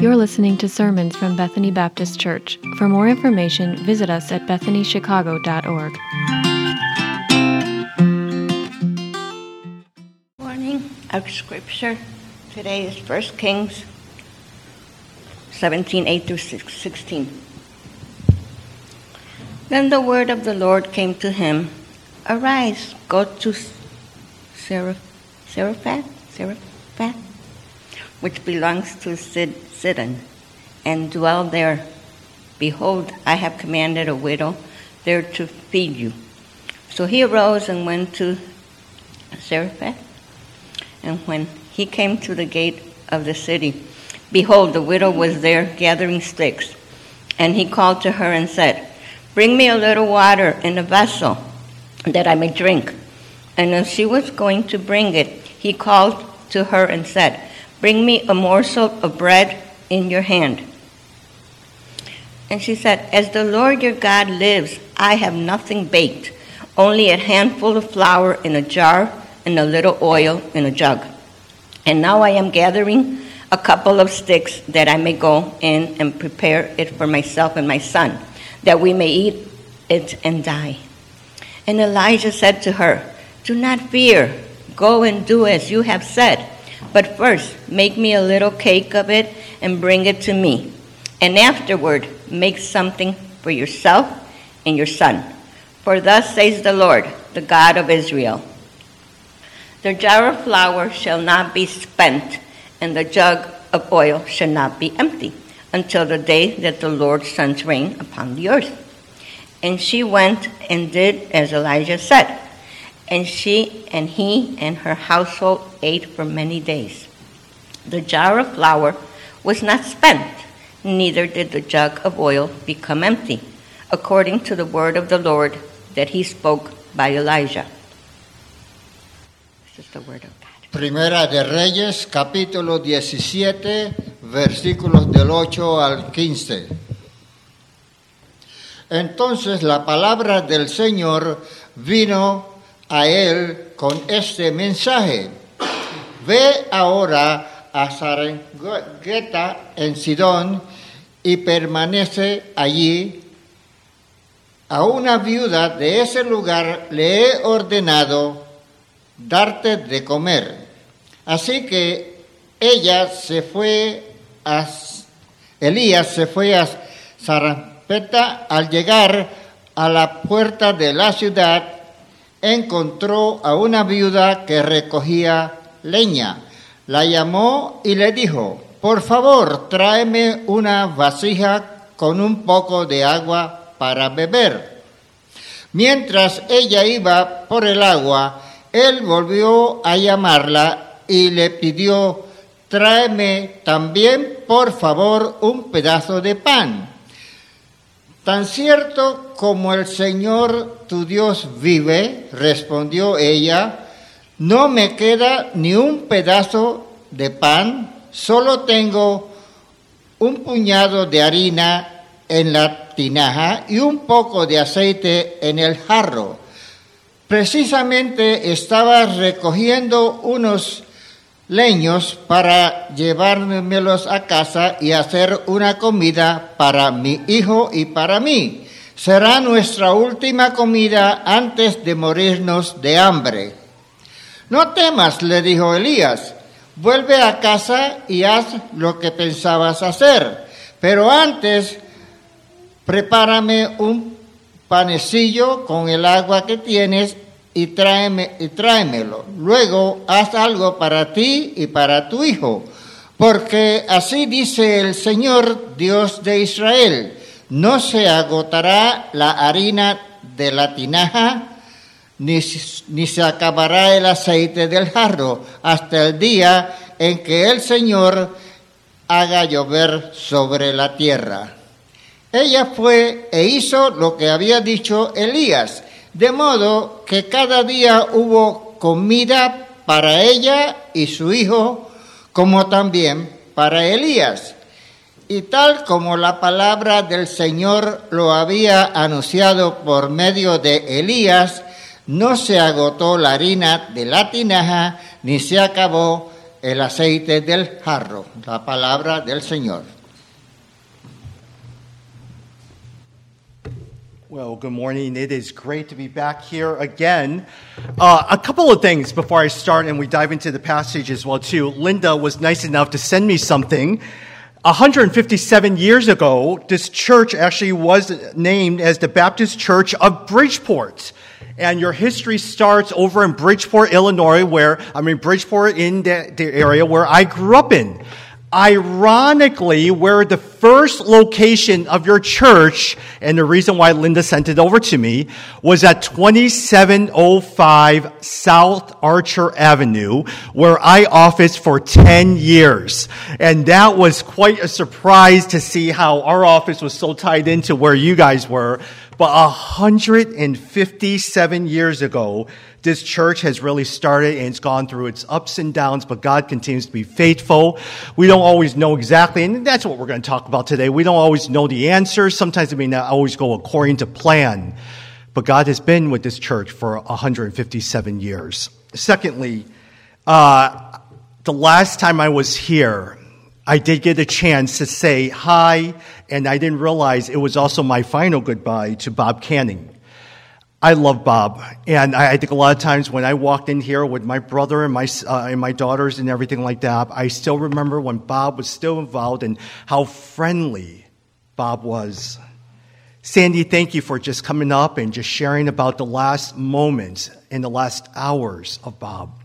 You're listening to sermons from Bethany Baptist Church. For more information, visit us at bethanychicago.org. Morning. Our scripture today is 1 Kings 17:8-16. Then the word of the Lord came to him, "Arise, go to Zarephath, which belongs to Sidon, and dwell there. Behold, I have commanded a widow there to feed you." So he arose and went to Zarephath. And when he came to the gate of the city, behold, the widow was there gathering sticks. And he called to her and said, "Bring me a little water in a vessel, that I may drink." And as she was going to bring it, he called to her and said, "Bring me a morsel of bread in your hand." And she said, "As the Lord your God lives, I have nothing baked, only a handful of flour in a jar and a little oil in a jug. And now I am gathering a couple of sticks that I may go in and prepare it for myself and my son, that we may eat it and die." And Elijah said to her, "Do not fear. Go and do as you have said. But first make me a little cake of it and bring it to me. And afterward make something for yourself and your son. For thus says the Lord, the God of Israel, the jar of flour shall not be spent, and the jug of oil shall not be empty, until the day that the Lord sends rain upon the earth." And she went and did as Elijah said. And she and he and her household ate for many days. The jar of flour was not spent, neither did the jug of oil become empty, according to the word of the Lord that he spoke by Elijah. This is the word of God. Primera de Reyes, capítulo 17, versículos del 8 al 15. Entonces la palabra del Señor vino a él con este mensaje: "Ve ahora a Sarepta en Sidón y permanece allí. A una viuda de ese lugar le he ordenado darte de comer". Así que Elías se fue a Sarepta. Al llegar a la puerta de la ciudad, encontró a una viuda que recogía leña. La llamó y le dijo: "Por favor, tráeme una vasija con un poco de agua para beber". Mientras ella iba por el agua, él volvió a llamarla y le pidió: "Tráeme también, por favor, un pedazo de pan". "Tan cierto como el Señor tu Dios vive", respondió ella, "no me queda ni un pedazo de pan, solo tengo un puñado de harina en la tinaja y un poco de aceite en el jarro. Precisamente estaba recogiendo unos leños para llevármelos a casa y hacer una comida para mi hijo y para mí. Será nuestra última comida antes de morirnos de hambre". "No temas", le dijo Elías, "vuelve a casa y haz lo que pensabas hacer. Pero antes, prepárame un panecillo con el agua que tienes y tráemelo. Luego haz algo para ti y para tu hijo, porque así dice el Señor, Dios de Israel: no se agotará la harina de la tinaja, ni se acabará el aceite del jarro, hasta el día en que el Señor haga llover sobre la tierra". Ella fue e hizo lo que había dicho Elías, de modo que cada día hubo comida para ella y su hijo, como también para Elías. Y tal como la palabra del Señor lo había anunciado por medio de Elías, no se agotó la harina de la tinaja, ni se acabó el aceite del jarro. La palabra del Señor. Well, good morning. It is great to be back here again. A couple of things before I start and we dive into the passage as well, too. Linda was nice enough to send me something. 157 years ago, this church actually was named as the Baptist Church of Bridgeport. And your history starts over in Bridgeport, Illinois, Bridgeport in the area where I grew up in. Ironically, where the first location of your church, and the reason why Linda sent it over to me, was at 2705 South Archer Avenue, where I officed for 10 years. And that was quite a surprise to see how our office was so tied into where you guys were. But 157 years ago, this church has really started and it's gone through its ups and downs, but God continues to be faithful. We don't always know exactly, and that's what we're going to talk about today. We don't always know the answers. Sometimes it may not always go according to plan, but God has been with this church for 157 years. Secondly, the last time I was here, I did get a chance to say hi, and I didn't realize it was also my final goodbye to Bob Canning. I love Bob, and I think a lot of times when I walked in here with my brother and my daughters and everything like that, I still remember when Bob was still involved and how friendly Bob was. Sandy, thank you for just coming up and just sharing about the last moments and the last hours of Bob.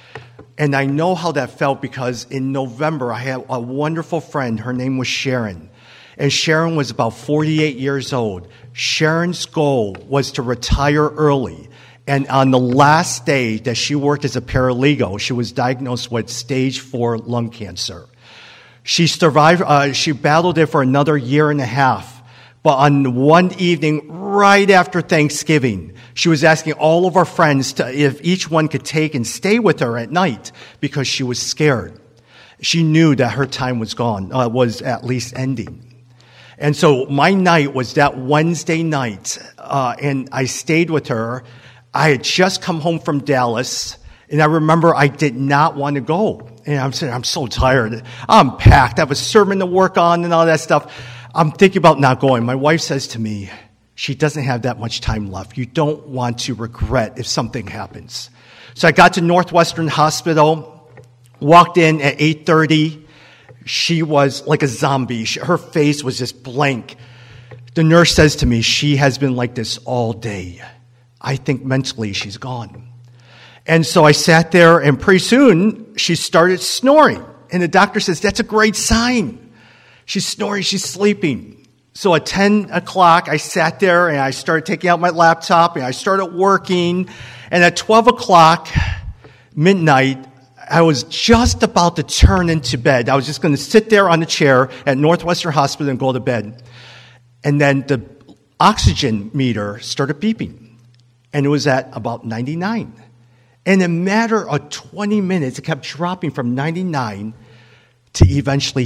And I know how that felt because in November, I had a wonderful friend. Her name was Sharon. And Sharon was about 48 years old. Sharon's goal was to retire early. And on the last day that she worked as a paralegal, she was diagnosed with stage 4 lung cancer. She survived. She battled it for another year and a half. But on one evening, right after Thanksgiving, she was asking all of our friends if each one could take and stay with her at night because she was scared. She knew that her time was gone, was at least ending. And so my night was that Wednesday night, and I stayed with her. I had just come home from Dallas, and I remember I did not want to go. And I'm saying, I'm so tired. I'm packed. I have a sermon to work on and all that stuff. I'm thinking about not going. My wife says to me, she doesn't have that much time left. You don't want to regret if something happens. So I got to Northwestern Hospital, walked in at 8:30. She was like a zombie. Her face was just blank. The nurse says to me, she has been like this all day. I think mentally she's gone. And so I sat there, and pretty soon she started snoring. And the doctor says, that's a great sign. She's snoring, she's sleeping. So at 10 o'clock, I sat there and I started taking out my laptop and I started working. And at 12 o'clock, midnight, I was just about to turn into bed. I was just going to sit there on the chair at Northwestern Hospital and go to bed. And then the oxygen meter started beeping. And it was at about 99. And in a matter of 20 minutes, it kept dropping from 99 to eventually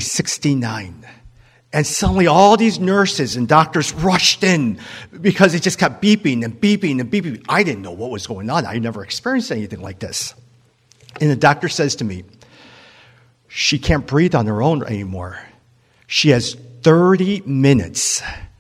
69. And suddenly all these nurses and doctors rushed in because it just kept beeping and beeping and beeping. I didn't know what was going on. I never experienced anything like this. And the doctor says to me, she can't breathe on her own anymore. She has 30 minutes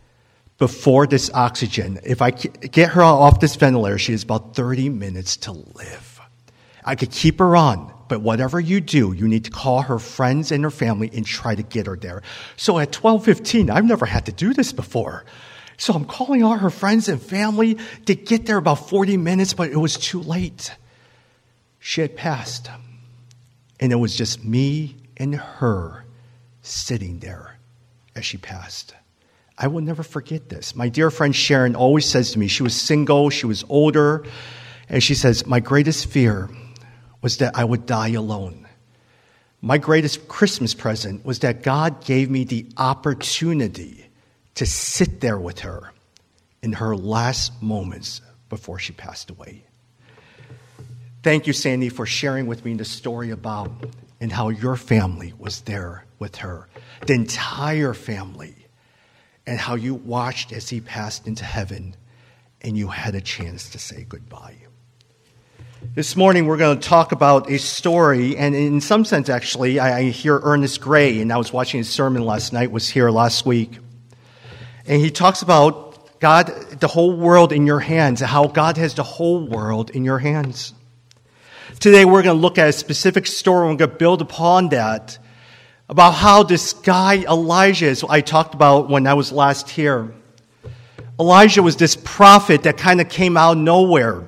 before this oxygen. If I get her off this ventilator, she has about 30 minutes to live. I could keep her on. But whatever you do, you need to call her friends and her family and try to get her there. So at 12:15, I've never had to do this before. So I'm calling all her friends and family to get there about 40 minutes, but it was too late. She had passed. And it was just me and her sitting there as she passed. I will never forget this. My dear friend Sharon always says to me, she was single, she was older, and she says, my greatest fear was that I would die alone. My greatest Christmas present was that God gave me the opportunity to sit there with her in her last moments before she passed away. Thank you, Sandy, for sharing with me the story about and how your family was there with her, the entire family, and how you watched as he passed into heaven and you had a chance to say goodbye. This morning, we're going to talk about a story, and in some sense, actually, I hear Ernest Gray, and I was watching his sermon last night, was here last week, and he talks about God, the whole world in your hands, how God has the whole world in your hands. Today we're going to look at a specific story, and we're going to build upon that, about how this guy Elijah, as I talked about when I was last here. Elijah was this prophet that kind of came out of nowhere.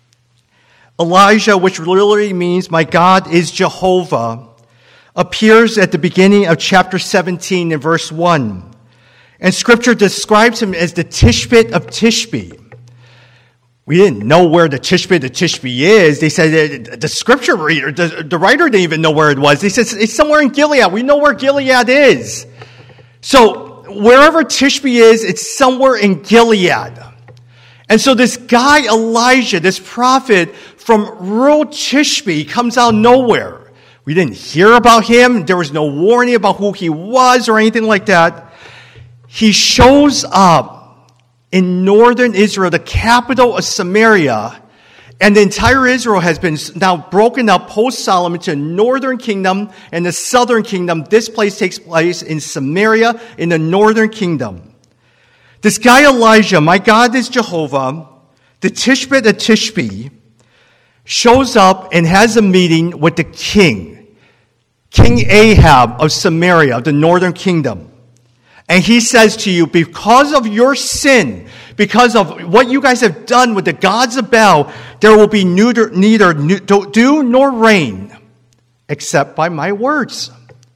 Elijah, which literally means my God is Jehovah, appears at the beginning of chapter 17 in verse 1. And Scripture describes him as the Tishbit of Tishbe. We didn't know where the Tishbit of Tishbe is. They said the Scripture reader, the writer didn't even know where it was. They said it's somewhere in Gilead. We know where Gilead is. So wherever Tishbe is, it's somewhere in Gilead. And so this guy Elijah, this prophet from rural Tishbe, comes out of nowhere. We didn't hear about him. There was no warning about who he was or anything like that. He shows up in northern Israel, the capital of Samaria, and the entire Israel has been now broken up post-Solomon to the northern kingdom and the southern kingdom. This place takes place in Samaria in the northern kingdom. This guy Elijah, my God is Jehovah, the Tishbit of Tishbe, shows up and has a meeting with the king, King Ahab of Samaria, of the northern kingdom. And he says to you, because of your sin, because of what you guys have done with the gods of Baal, there will be neither dew nor rain, except by my words.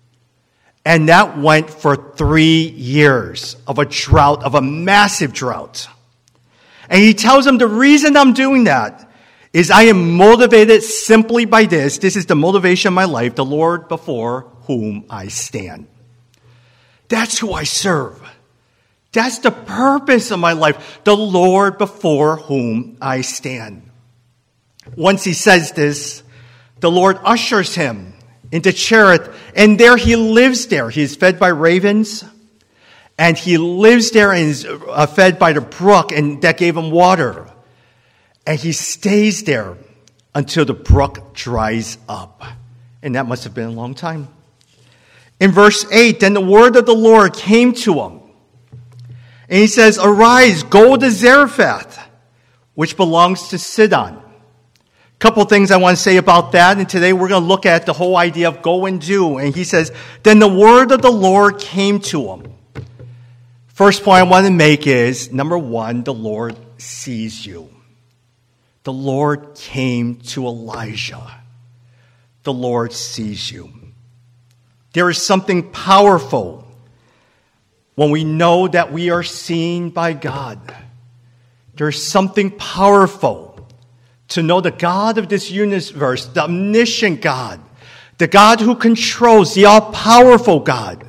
And that went for 3 years of a drought, of a massive drought. And he tells them the reason I'm doing that is I am motivated simply by this. This is the motivation of my life, the Lord before whom I stand. That's who I serve. That's the purpose of my life, the Lord before whom I stand. Once he says this, the Lord ushers him into Cherith, and there he lives there. He is fed by ravens, and he lives there and is fed by the brook, and that gave him water. And he stays there until the brook dries up. And that must have been a long time. In verse 8, then the word of the Lord came to him. And he says, arise, go to Zarephath, which belongs to Sidon. A couple things I want to say about that. And today we're going to look at the whole idea of go and do. And he says, then the word of the Lord came to him. First point I want to make is, number one, the Lord sees you. The Lord came to Elijah. The Lord sees you. There is something powerful when we know that we are seen by God. There's something powerful to know the God of this universe, the omniscient God, the God who controls, the all-powerful God,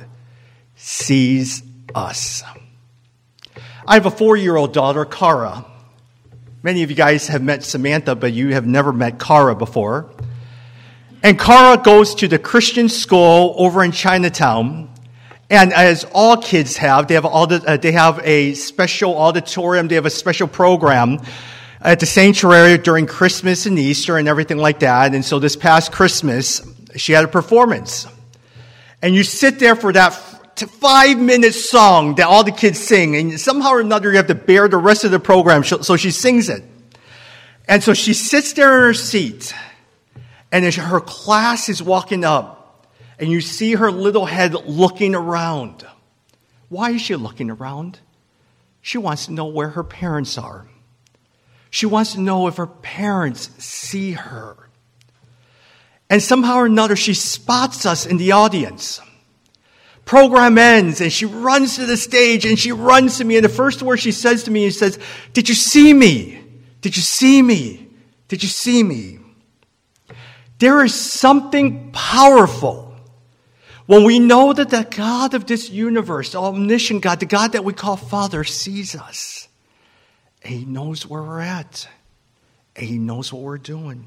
sees us. I have a 4-year-old daughter, Cara. Many of you guys have met Samantha, but you have never met Cara before. And Cara goes to the Christian school over in Chinatown. And as all kids have, they have a special auditorium. They have a special program at the sanctuary during Christmas and Easter and everything like that. And so this past Christmas, she had a performance. And you sit there for that 5-minute song that all the kids sing. And somehow or another, you have to bear the rest of the program. So she sings it. And so she sits there in her seat. And as her class is walking up, and you see her little head looking around. Why is she looking around? She wants to know where her parents are. She wants to know if her parents see her. And somehow or another, she spots us in the audience. Program ends, and she runs to the stage, and she runs to me, and the first word she says to me, she says, did you see me? Did you see me? Did you see me? There is something powerful when we know that the God of this universe, the omniscient God, the God that we call Father, sees us. And He knows where we're at. And He knows what we're doing.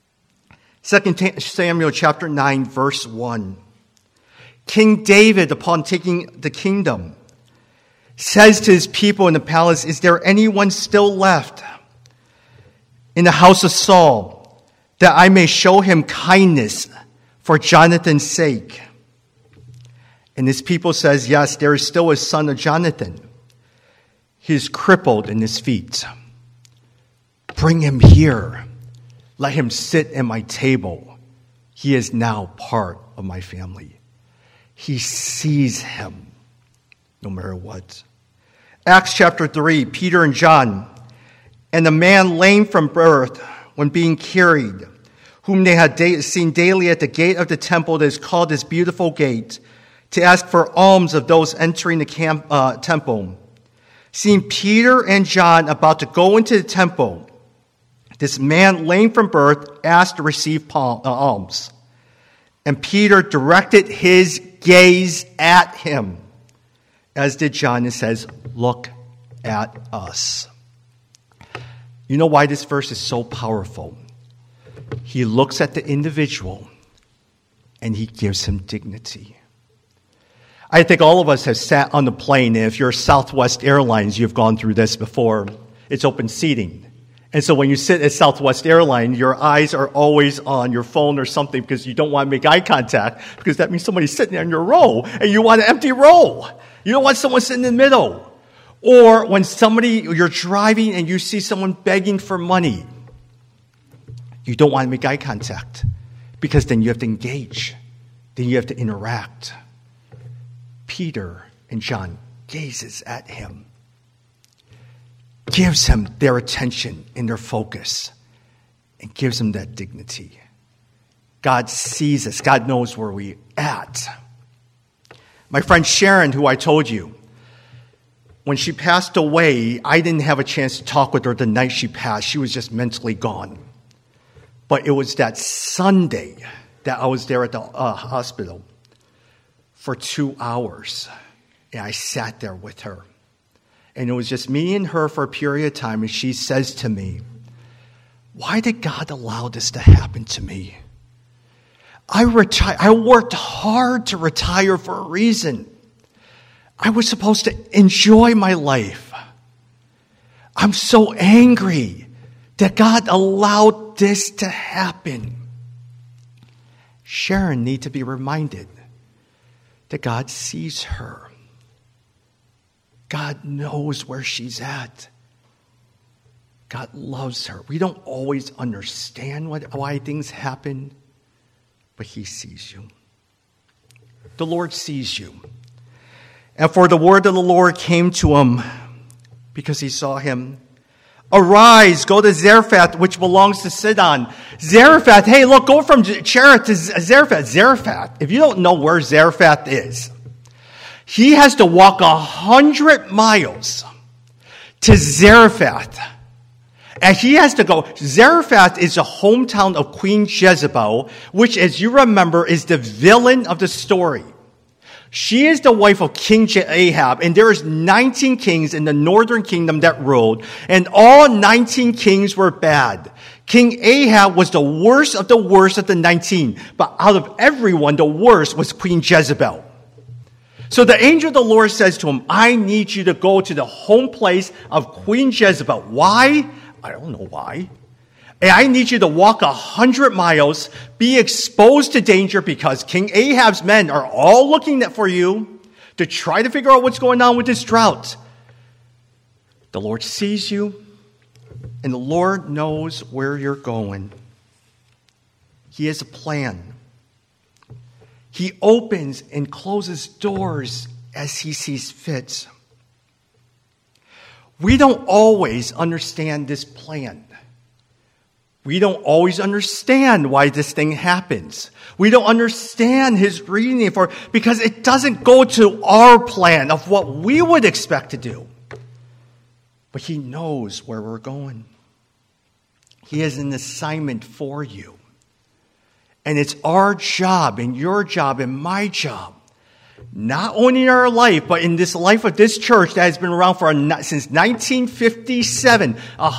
2 Samuel chapter 9, verse 1. King David, upon taking the kingdom, says to his people in the palace, is there anyone still left in the house of Saul, that I may show him kindness for Jonathan's sake? And his people says, yes, there is still a son of Jonathan. He is crippled in his feet. Bring him here. Let him sit at my table. He is now part of my family. He sees him no matter what. Acts chapter 3, Peter and John, and the man lame from birth, when being carried, whom they had seen daily at the gate of the temple that is called this Beautiful Gate, to ask for alms of those entering the temple. Seeing Peter and John about to go into the temple, this man lame from birth asked to receive alms. And Peter directed his gaze at him, as did John, and says, "Look at us." You know why this verse is so powerful? He looks at the individual and he gives him dignity. I think all of us have sat on the plane. If you're Southwest Airlines, you've gone through this before. It's open seating. And so when you sit at Southwest Airlines, your eyes are always on your phone or something because you don't want to make eye contact because that means somebody's sitting in your row and you want an empty row. You don't want someone sitting in the middle. Or when you're driving and you see someone begging for money, you don't want to make eye contact because then you have to engage. Then you have to interact. Peter and John gazes at him, gives him their attention and their focus, and gives him that dignity. God sees us. God knows where we're at. My friend Sharon, who I told you, when she passed away, I didn't have a chance to talk with her the night she passed. She was just mentally gone. But it was that Sunday that I was there at the hospital for 2 hours. And I sat there with her. And it was just me and her for a period of time. And she says to me, "Why did God allow this to happen to me? I worked hard to retire for a reason. I was supposed to enjoy my life. I'm so angry that God allowed this to happen." Sharon needs to be reminded that God sees her. God knows where she's at. God loves her. We don't always understand why things happen, but He sees you. The Lord sees you. And for the word of the Lord came to him because he saw him. "Arise, go to Zarephath, which belongs to Sidon." Zarephath, hey, look, go from Cherith to Zarephath. Zarephath, if you don't know where Zarephath is, he has to walk 100 miles to Zarephath. And he has to go. Zarephath is the hometown of Queen Jezebel, which, as you remember, is the villain of the story. She is the wife of King Ahab, and there is 19 kings in the northern kingdom that ruled, and all 19 kings were bad. King Ahab was the worst of the 19, but out of everyone, the worst was Queen Jezebel. So the angel of the Lord says to him, "I need you to go to the home place of Queen Jezebel." Why? I don't know why. And I need you to walk 100 miles, be exposed to danger because King Ahab's men are all looking for you to try to figure out what's going on with this drought. The Lord sees you, and the Lord knows where you're going. He has a plan. He opens and closes doors as He sees fit. We don't always understand this plan. We don't always understand why this thing happens. We don't understand His reasoning for it because it doesn't go to our plan of what we would expect to do. But He knows where we're going. He has an assignment for you. And it's our job and your job and my job, not only in our life, but in this life of this church that has been around since 1957,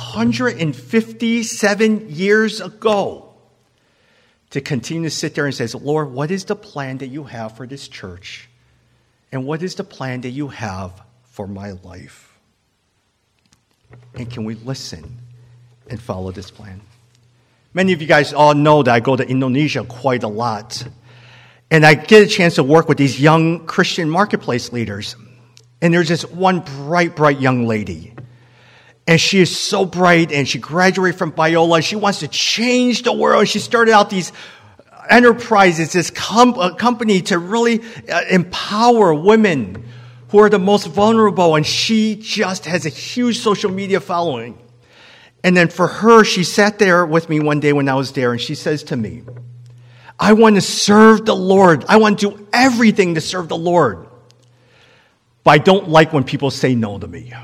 157 years ago, to continue to sit there and say, "Lord, what is the plan that you have for this church? And what is the plan that you have for my life?" And can we listen and follow this plan? Many of you guys all know that I go to Indonesia quite a lot. And I get a chance to work with these young Christian marketplace leaders. And there's this one bright young lady. And she is so bright, and she graduated from Biola. She wants to change the world. She started out these enterprises, this company to really empower women who are the most vulnerable. And she just has a huge social media following. And then for her, she sat there with me one day when I was there, and she says to me, I want to serve the Lord. I want to do everything to serve the Lord. But I don't like when people say no to me.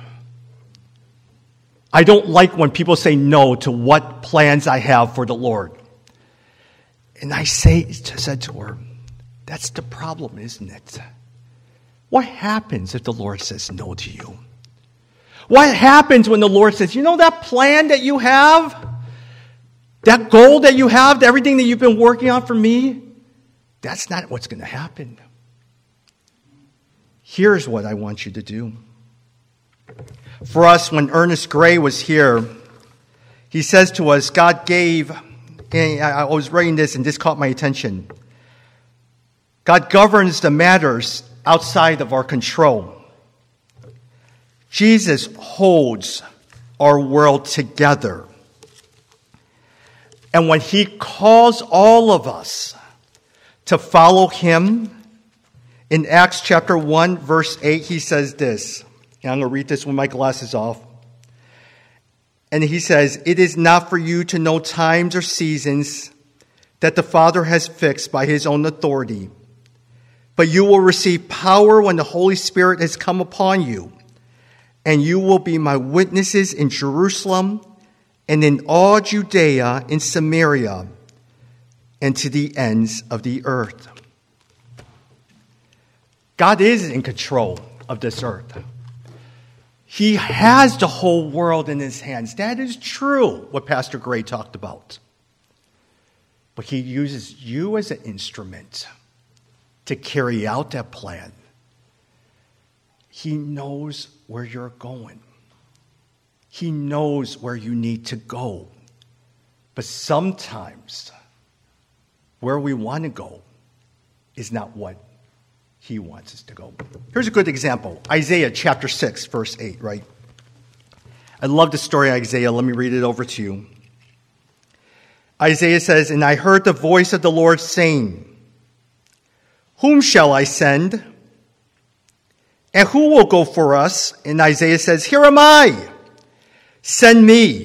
I don't like when people say no to what plans I have for the Lord. And I said to her, that's the problem, isn't it? What happens if the Lord says no to you? What happens when the Lord says, you know that plan that you have? That goal that you have, everything that you've been working on for me? That's not what's going to happen. Here's what I want you to do. For us, when Ernest Gray was here, he says to us, God gave, and I was reading this and this caught my attention. God governs the matters outside of our control. Jesus holds our world together. And when he calls all of us to follow him, in Acts chapter 1, verse 8, he says this. And I'm going to read this with my glasses off. And he says, it is not for you to know times or seasons that the Father has fixed by his own authority. But you will receive power when the Holy Spirit has come upon you. And you will be my witnesses in Jerusalem and in all Judea, in Samaria, and to the ends of the earth. God is in control of this earth. He has the whole world in his hands. That is true, what Pastor Gray talked about. But he uses you as an instrument to carry out that plan. He knows where you're going. He knows where you need to go. But sometimes where we want to go is not what he wants us to go. Here's a good example. Isaiah chapter 6, verse 8, right? I love the story of Isaiah. Let me read it over to you. Isaiah says, and I heard the voice of the Lord saying, whom shall I send? And who will go for us? And Isaiah says, here am I. Send me.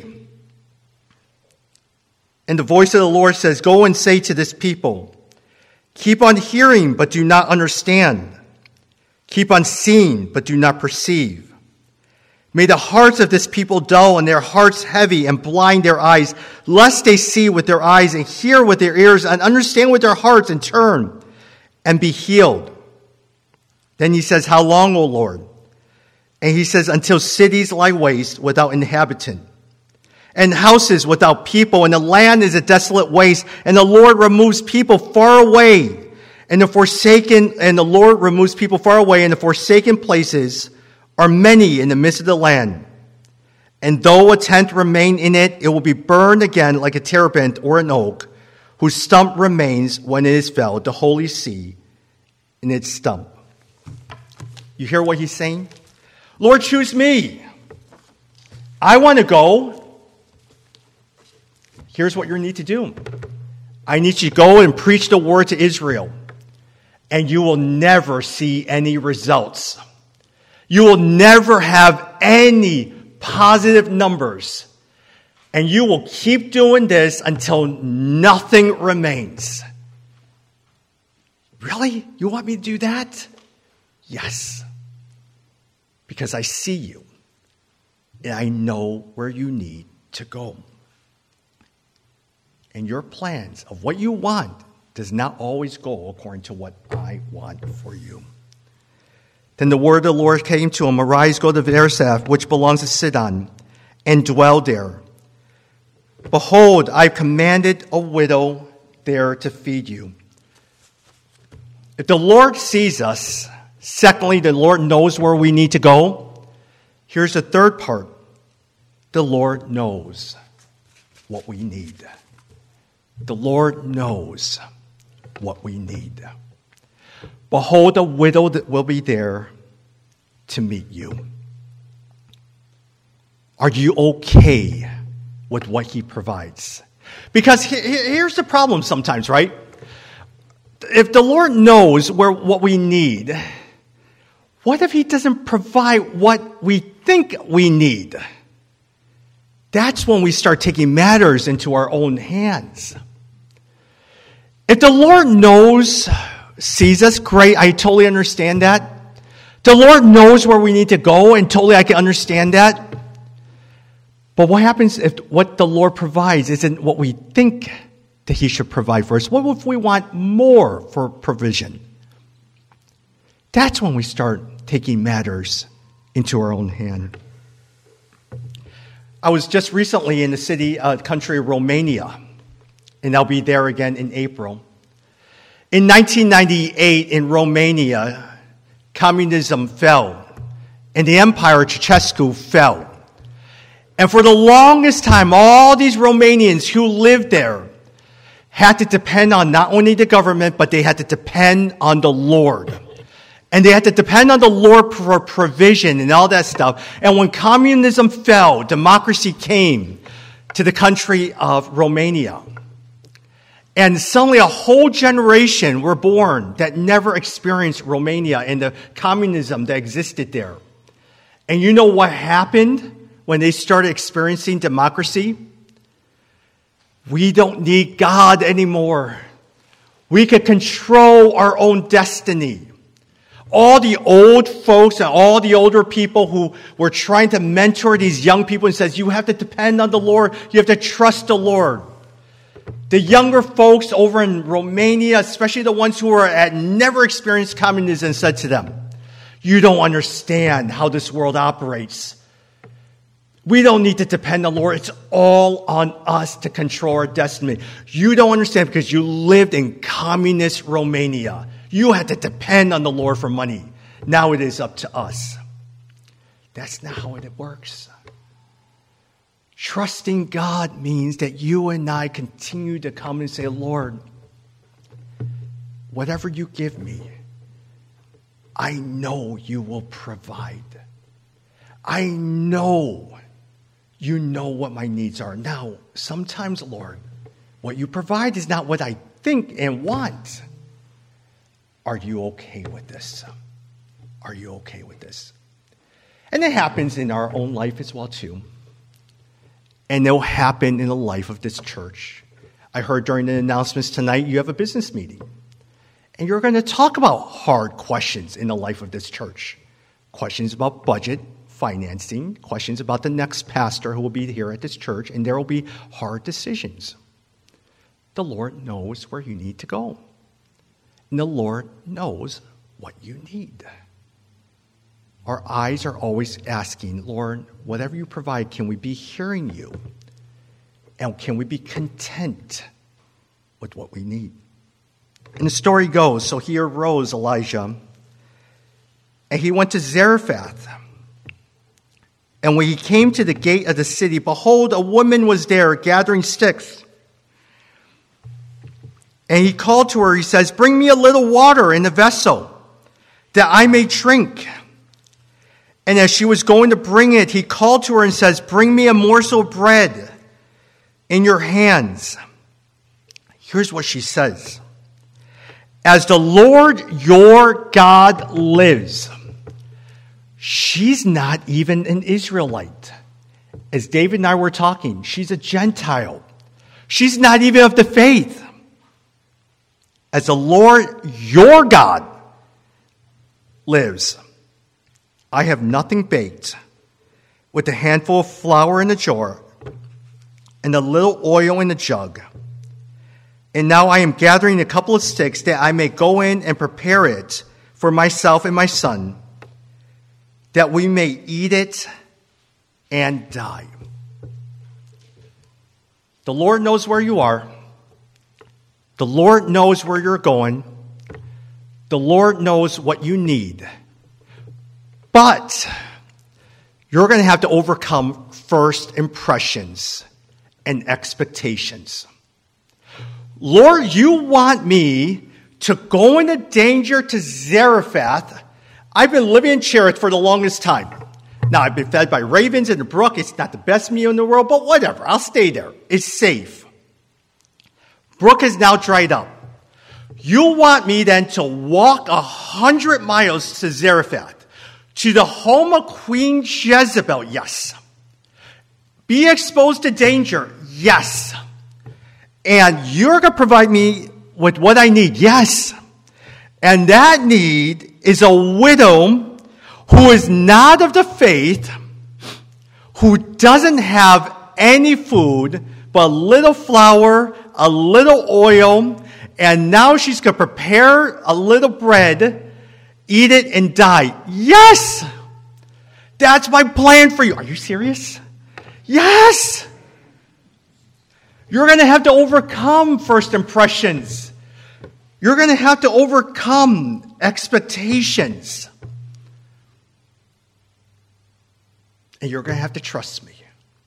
And the voice of the Lord says, go and say to this people, keep on hearing, but do not understand. Keep on seeing, but do not perceive. May the hearts of this people dull and their hearts heavy and blind their eyes, lest they see with their eyes and hear with their ears and understand with their hearts and turn and be healed. Then he says, how long, O Lord? And he says, until cities lie waste without inhabitant, and houses without people, and the land is a desolate waste, and the Lord removes people far away, and the Lord removes people far away, and the forsaken places are many in the midst of the land. And though a tent remain in it, it will be burned again like a terebinth or an oak, whose stump remains when it is felled, the holy sea in its stump. You hear what he's saying? Lord, choose me. I want to go. Here's what you need to do. I need you to go and preach the word to Israel. And you will never see any results. You will never have any positive numbers. And you will keep doing this until nothing remains. Really? You want me to do that? Yes. Because I see you. And I know where you need to go. And your plans of what you want does not always go according to what I want for you. Then the word of the Lord came to him, arise, go to Beerseph, which belongs to Sidon, and dwell there. Behold, I've commanded a widow there to feed you. If the Lord sees us, secondly, the Lord knows where we need to go. Here's the third part. The Lord knows what we need. The Lord knows what we need. Behold, a widow that will be there, to meet you? Are you okay with what he provides? Because here's the problem sometimes, right? If the Lord knows what we need, what if he doesn't provide what we think we need? That's when we start taking matters into our own hands. If the Lord knows, sees us, great, I totally understand that. The Lord knows where we need to go, and totally I can understand that. But what happens if what the Lord provides isn't what we think that he should provide for us? What if we want more for provision? That's when we start taking matters into our own hand. I was just recently in the country of Romania, and I'll be there again in April. In 1998, in Romania, communism fell, and the empire of Ceausescu fell. And for the longest time, all these Romanians who lived there had to depend on not only the government, but they had to depend on the Lord. And they had to depend on the Lord for provision and all that stuff. And when communism fell, democracy came to the country of Romania. And suddenly a whole generation were born that never experienced Romania and the communism that existed there. And you know what happened when they started experiencing democracy? We don't need God anymore. We can control our own destiny. All the old folks and all the older people who were trying to mentor these young people and says, you have to depend on the Lord. You have to trust the Lord. The younger folks over in Romania, especially the ones who had never experienced communism, said to them, you don't understand how this world operates. We don't need to depend on the Lord. It's all on us to control our destiny. You don't understand because you lived in communist Romania. You had to depend on the Lord for money. Now it is up to us. That's not how it works. Trusting God means that you and I continue to come and say, Lord, whatever you give me, I know you will provide. I know you know what my needs are. Now, sometimes, Lord, what you provide is not what I think and want. Are you okay with this? Are you okay with this? And it happens in our own life as well, too. And it will happen in the life of this church. I heard during the announcements tonight, you have a business meeting. And you're going to talk about hard questions in the life of this church. Questions about budget, financing, questions about the next pastor who will be here at this church, and there will be hard decisions. The Lord knows where you need to go. And the Lord knows what you need. Our eyes are always asking, Lord, whatever you provide, can we be hearing you? And can we be content with what we need? And the story goes, so he arose, Elijah, and he went to Zarephath. And when he came to the gate of the city, behold, a woman was there gathering sticks. And he called to her, he says, bring me a little water in a vessel, that I may drink. And as she was going to bring it, he called to her and says, bring me a morsel of bread in your hands. Here's what she says. As the Lord your God lives. She's not even an Israelite. As David and I were talking, she's a Gentile. She's not even of the faith. As the Lord your God lives, I have nothing baked with a handful of flour in a jar and a little oil in a jug. And now I am gathering a couple of sticks that I may go in and prepare it for myself and my son, that we may eat it and die. The Lord knows where you are. The Lord knows where you're going. The Lord knows what you need. But you're going to have to overcome first impressions and expectations. Lord, you want me to go into danger to Zarephath. I've been living in Cherith for the longest time. Now, I've been fed by ravens in the brook. It's not the best meal in the world, but whatever. I'll stay there. It's safe. Brook is now dried up. You want me then to walk 100 miles to Zarephath, to the home of Queen Jezebel? Yes. Be exposed to danger? Yes. And you're going to provide me with what I need? Yes. And that need is a widow who is not of the faith, who doesn't have any food but a little flour, a little oil, and now she's going to prepare a little bread, eat it, and die. Yes! That's my plan for you. Are you serious? Yes! You're going to have to overcome first impressions. You're going to have to overcome expectations. And you're going to have to trust me.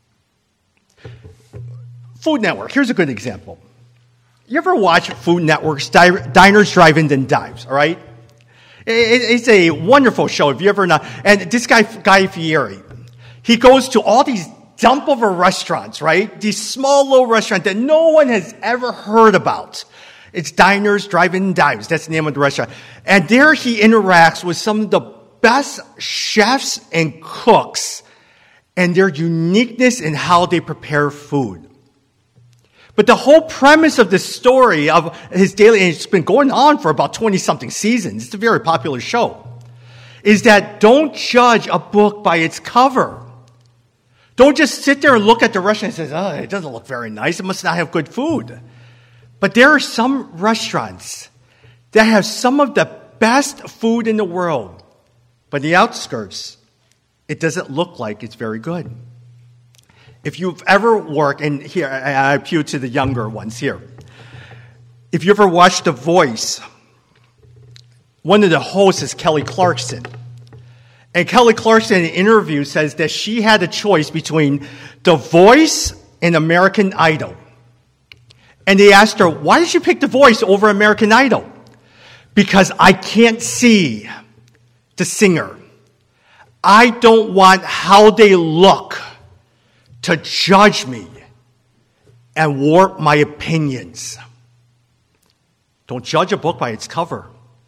Food Network, here's a good example. You ever watch Food Network's Diners, Drive-Ins, and Dives, all right? It's a wonderful show, if you ever not. And this Guy Fieri, he goes to all these dump of restaurants, right? These small little restaurants that no one has ever heard about. It's Diners, Drive-In, and Dives. That's the name of the restaurant. And there he interacts with some of the best chefs and cooks and their uniqueness in how they prepare food. But the whole premise of this story of his daily, and it's been going on for about 20-something seasons, it's a very popular show, is that don't judge a book by its cover. Don't just sit there and look at the restaurant and say, oh, it doesn't look very nice, it must not have good food. But there are some restaurants that have some of the best food in the world, but the outskirts, it doesn't look like it's very good. If you've ever worked, and here, I appeal to the younger ones here. If you ever watched The Voice, one of the hosts is Kelly Clarkson. And Kelly Clarkson in an interview says that she had a choice between The Voice and American Idol. And they asked her, why did you pick The Voice over American Idol? Because I can't see the singer. I don't want how they look to judge me and warp my opinions. Don't judge a book by its cover.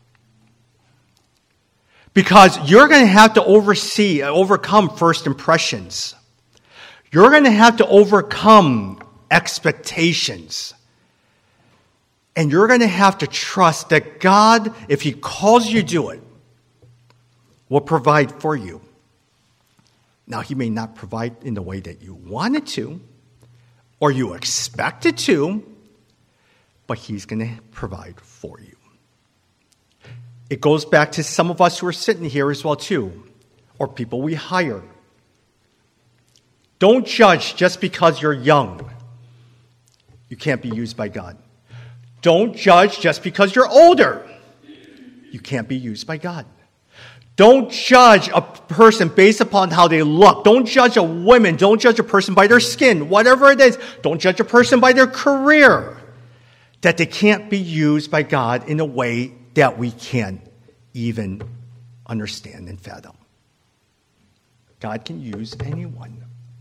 Because you're going to have to overcome first impressions. You're going to have to overcome expectations. And you're going to have to trust that God, if He calls you to do it, will provide for you. Now, He may not provide in the way that you wanted to, or you expected to, but He's going to provide for you. It goes back to some of us who are sitting here as well, too, or people we hire. Don't judge just because you're young. You can't be used by God. Don't judge just because you're older. You can't be used by God. Don't judge a person based upon how they look. Don't judge a woman. Don't judge a person by their skin. Whatever it is. Don't judge a person by their career. That they can't be used by God in a way that we can't even understand and fathom. God can use anyone.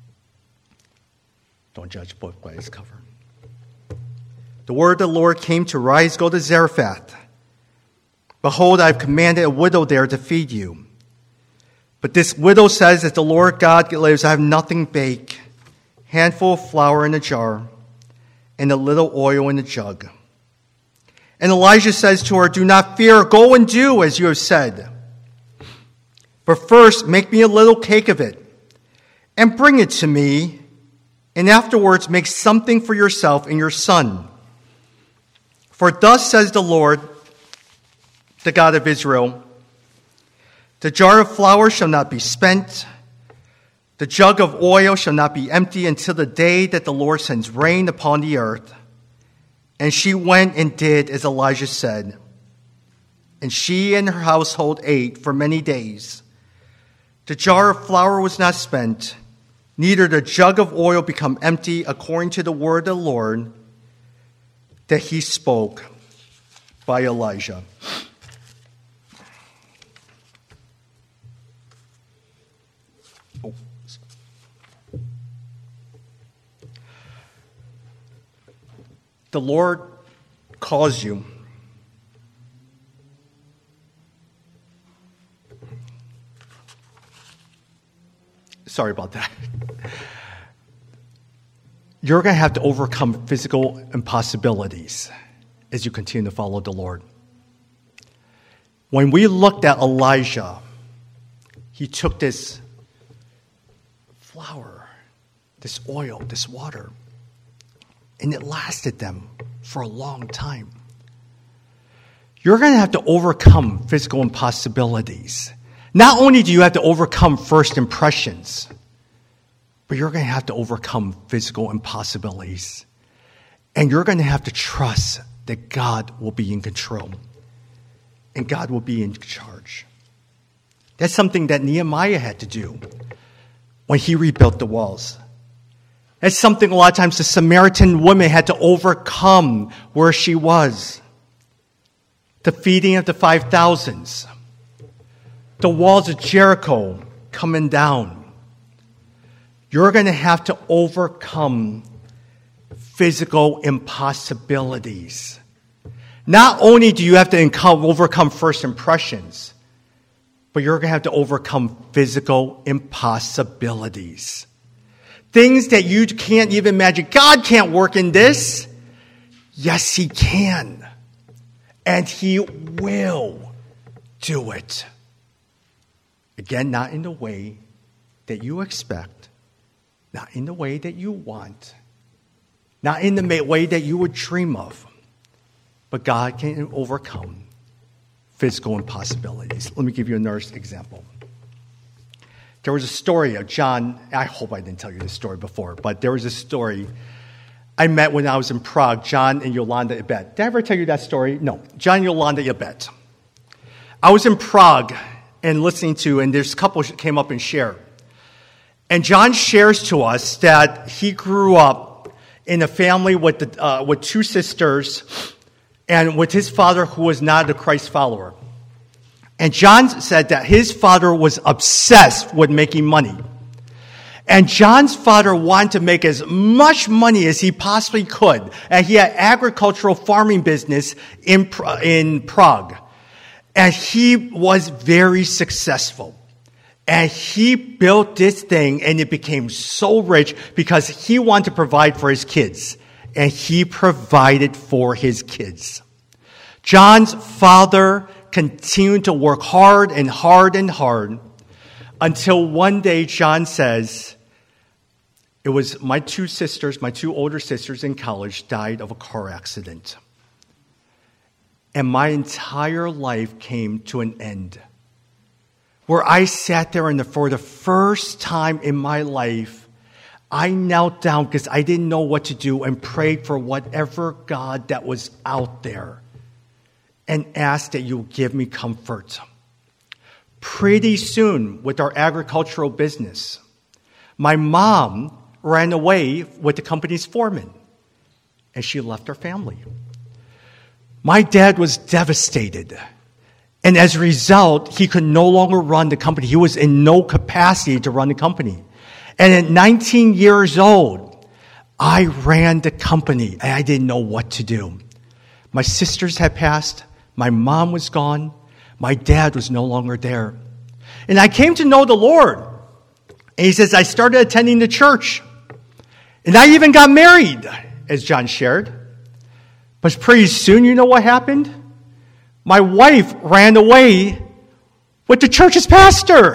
Don't judge a book by its cover. The word of the Lord came to rise, go to Zarephath. Behold, I have commanded a widow there to feed you. But this widow says, as the Lord God lives, I have nothing baked, handful of flour in a jar, and a little oil in a jug. And Elijah says to her, do not fear, go and do as you have said. But first, make me a little cake of it, and bring it to me, and afterwards make something for yourself and your son. For thus says the Lord, the God of Israel, the jar of flour shall not be spent, the jug of oil shall not be empty until the day that the Lord sends rain upon the earth. And she went and did as Elijah said. And she and her household ate for many days. The jar of flour was not spent, neither the jug of oil become empty, according to the word of the Lord that He spoke by Elijah. The Lord calls you. Sorry about that. You're going to have to overcome physical impossibilities as you continue to follow the Lord. When we looked at Elijah, he took this flour, this oil, this water, and it lasted them for a long time. You're going to have to overcome physical impossibilities. Not only do you have to overcome first impressions, but you're going to have to overcome physical impossibilities. And you're going to have to trust that God will be in control. And God will be in charge. That's something that Nehemiah had to do when he rebuilt the walls. That's something a lot of times the Samaritan woman had to overcome where she was. The feeding of the 5,000s. The walls of Jericho coming down. You're going to have to overcome physical impossibilities. Not only do you have to overcome first impressions, but you're going to have to overcome physical impossibilities. Things that you can't even imagine. God can't work in this. Yes, He can. And He will do it. Again, not in the way that you expect, not in the way that you want, not in the way that you would dream of, but God can overcome physical impossibilities. Let me give you another example. There was a story of John. I hope I didn't tell you this story before, but there was a story I met when I was in Prague, John and Yolanda Ibet. Did I ever tell you that story? No. John and Yolanda Ibet. I was in Prague and listening to, and there's a couple came up and shared. And John shares to us that he grew up in a family with two sisters and with his father who was not a Christ follower. And John said that his father was obsessed with making money. And John's father wanted to make as much money as he possibly could. And he had agricultural farming business in Prague. And he was very successful. And he built this thing and it became so rich because he wanted to provide for his kids. And he provided for his kids. John's father continued to work hard and hard and hard until one day John says, it was my two older sisters in college died of a car accident. And my entire life came to an end. Where I sat there and for the first time in my life, I knelt down because I didn't know what to do and prayed for whatever God that was out there and asked that you give me comfort. Pretty soon, with our agricultural business, my mom ran away with the company's foreman, and she left her family. My dad was devastated, and as a result, he could no longer run the company. He was in no capacity to run the company. And at 19 years old, I ran the company, and I didn't know what to do. My sisters had passed. My mom was gone. My dad was no longer there. And I came to know the Lord. And he says, I started attending the church. And I even got married, as John shared. But pretty soon, you know what happened? My wife ran away with the church's pastor.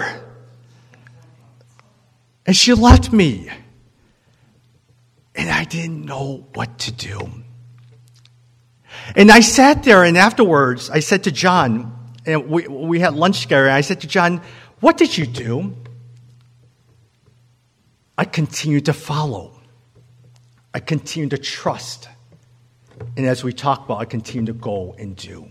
And she left me. And I didn't know what to do. And I sat there, and afterwards, I said to John, and we had lunch together, and I said to John, what did you do? I continued to follow. I continued to trust. And as we talked about, I continued to go and do.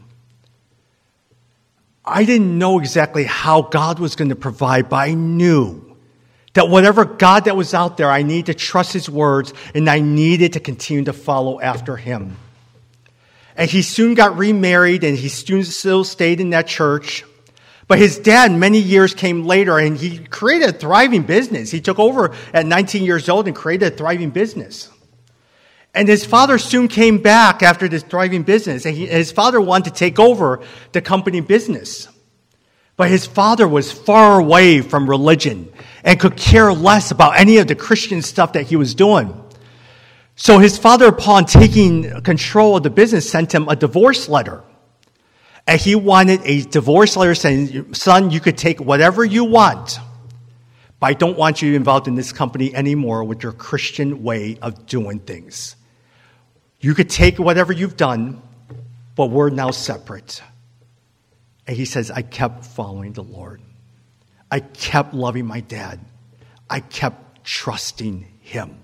I didn't know exactly how God was going to provide, but I knew that whatever God that was out there, I needed to trust His words, and I needed to continue to follow after Him. And he soon got remarried, and he soon still stayed in that church. But his dad, many years came later, and he created a thriving business. He took over at 19 years old and created a thriving business. And his father soon came back after this thriving business, and his father wanted to take over the company business. But his father was far away from religion and could care less about any of the Christian stuff that he was doing. So his father, upon taking control of the business, sent him a divorce letter. And he wanted a divorce letter saying, son, you could take whatever you want, but I don't want you involved in this company anymore with your Christian way of doing things. You could take whatever you've done, but we're now separate. And he says, I kept following the Lord. I kept loving my dad. I kept trusting him.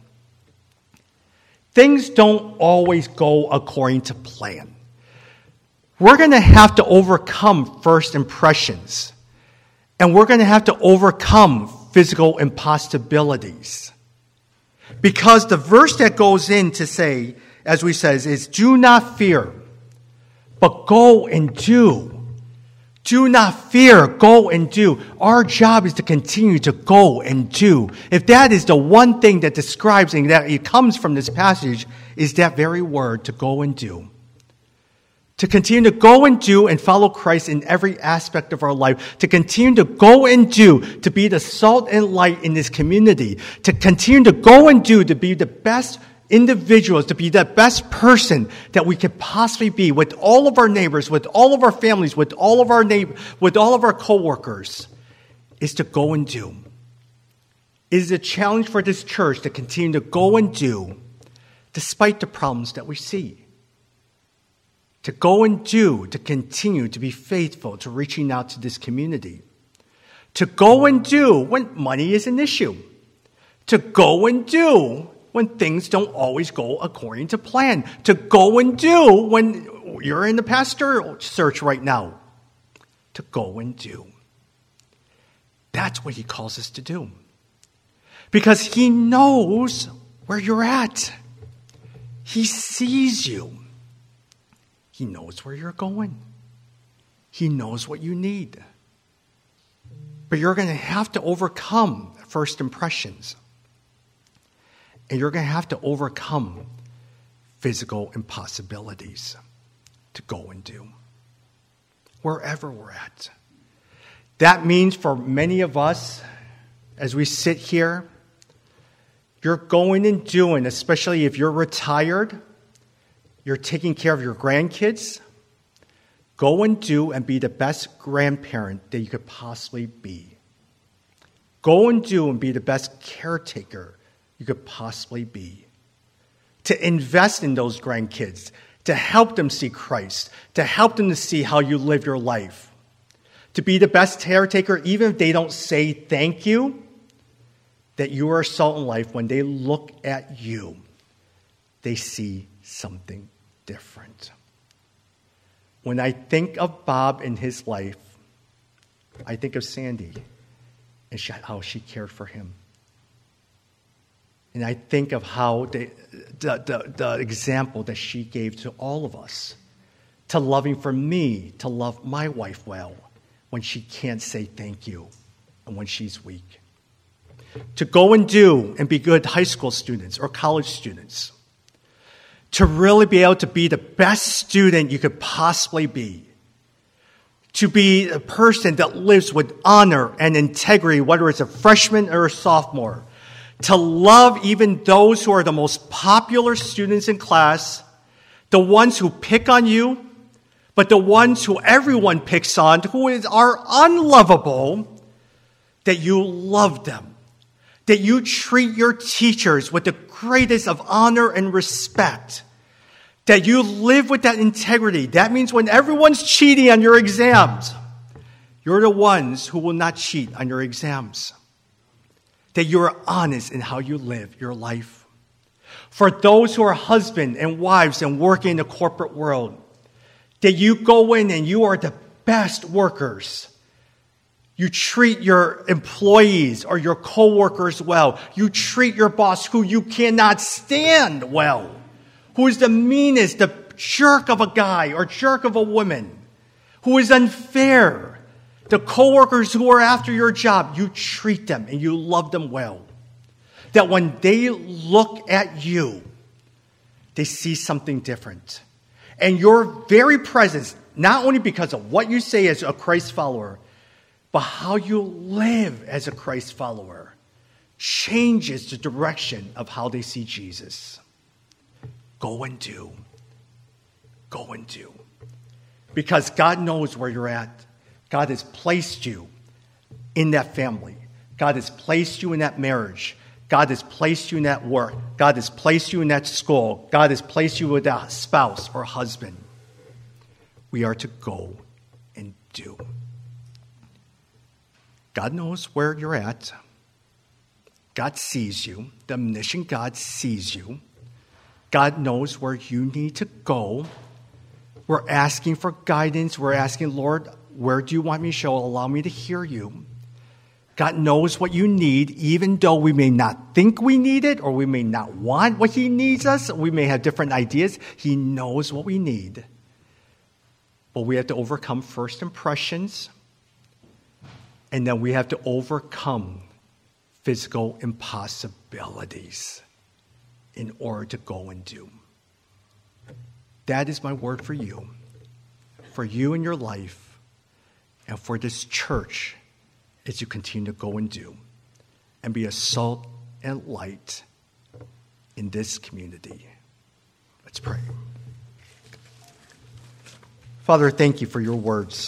Things don't always go according to plan. We're going to have to overcome first impressions. And we're going to have to overcome physical impossibilities. Because the verse that goes in to say, as we says, is do not fear, but go and do. Do not fear, go and do. Our job is to continue to go and do. If that is the one thing that describes and that it comes from this passage, is that very word, to go and do. To continue to go and do and follow Christ in every aspect of our life. To continue to go and do, to be the salt and light in this community. To continue to go and do, to be the best individuals, to be the best person that we could possibly be with all of our neighbors, with all of our families, with all of our co-workers, is to go and do. It is a challenge for this church to continue to go and do despite the problems that we see. To go and do, to continue to be faithful to reaching out to this community. To go and do when money is an issue. To go and do when things don't always go according to plan. To go and do when you're in the pastor search right now. To go and do. That's what he calls us to do. Because he knows where you're at. He sees you. He knows where you're going. He knows what you need. But you're going to have to overcome first impressions. And you're going to have to overcome physical impossibilities to go and do. Wherever we're at. That means for many of us, as we sit here, you're going and doing, especially if you're retired, you're taking care of your grandkids, go and do and be the best grandparent that you could possibly be. Go and do and be the best caretaker you could possibly be. To invest in those grandkids, to help them see Christ, to help them to see how you live your life. To be the best caretaker, even if they don't say thank you, that you are salt in life. When they look at you, they see something different. When I think of Bob and his life, I think of Sandy and how she cared for him. And I think of how the example that she gave to all of us, to loving for me, to love my wife well when she can't say thank you and when she's weak. To go and do and be good high school students or college students. To really be able to be the best student you could possibly be. To be a person that lives with honor and integrity, whether it's a freshman or a sophomore. To love even those who are the most popular students in class, the ones who pick on you, but the ones who everyone picks on, who are unlovable, that you love them. That you treat your teachers with the greatest of honor and respect. That you live with that integrity. That means when everyone's cheating on your exams, you're the ones who will not cheat on your exams. That you are honest in how you live your life. For those who are husbands and wives and working in the corporate world, that you go in and you are the best workers. You treat your employees or your coworkers well. You treat your boss who you cannot stand well. Who is the meanest, the jerk of a guy or jerk of a woman. Who is unfair. The coworkers who are after your job, you treat them and you love them well. That when they look at you, they see something different. And your very presence, not only because of what you say as a Christ follower, but how you live as a Christ follower, changes the direction of how they see Jesus. Go and do. Go and do. Because God knows where you're at. God has placed you in that family. God has placed you in that marriage. God has placed you in that work. God has placed you in that school. God has placed you with a spouse or husband. We are to go and do. God knows where you're at. God sees you. The omniscient God sees you. God knows where you need to go. We're asking for guidance. We're asking, Lord, where do you want me to show? Allow me to hear you. God knows what you need, even though we may not think we need it, or we may not want what he needs us. We may have different ideas. He knows what we need. But we have to overcome first impressions, and then we have to overcome physical impossibilities in order to go and do. That is my word for you in your life, and for this church as you continue to go and do and be a salt and light in this community. Let's pray. Father, thank you for your words.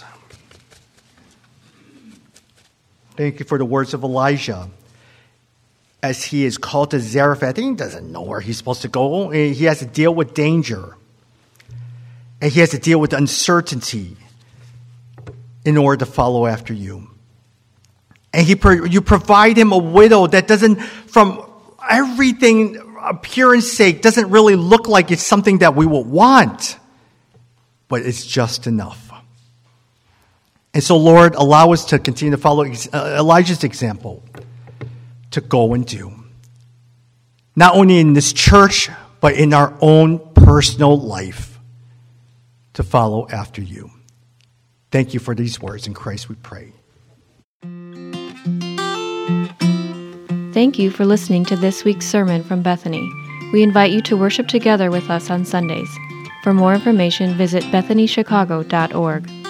Thank you for the words of Elijah as he is called to Zarephath. I think he doesn't know where he's supposed to go. He has to deal with danger. And he has to deal with uncertainty in order to follow after you. And you provide him a widow that doesn't, from everything, appearance sake, doesn't really look like it's something that we would want. But it's just enough. And so, Lord, allow us to continue to follow Elijah's example, to go and do. Not only in this church, but in our own personal life, to follow after you. Thank you for these words. In Christ we pray. Thank you for listening to this week's sermon from Bethany. We invite you to worship together with us on Sundays. For more information, visit BethanyChicago.org.